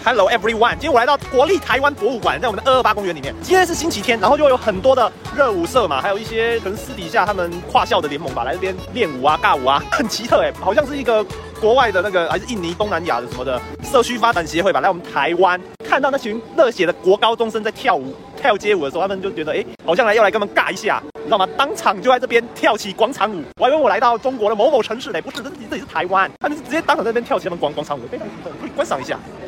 Hello everyone， 今天我来到国立台湾博物馆，在我们的228公园里面。今天是星期天，然后就有很多的热舞社嘛，还有一些可能私底下他们跨校的联盟吧，来这边练舞啊、尬舞啊，很奇特好像是一个国外的那个还是印尼、东南亚的什么的社区发展协会吧，来我们台湾看到那群热血的国高中生在跳街舞的时候，他们就觉得好像要来跟他们尬一下，你知道吗？当场就在这边跳起广场舞，我还以为我来到中国的某某城市不是，这里是台湾，他们是直接当场在这边跳起他们广场舞，非常奇特，可以观赏一下。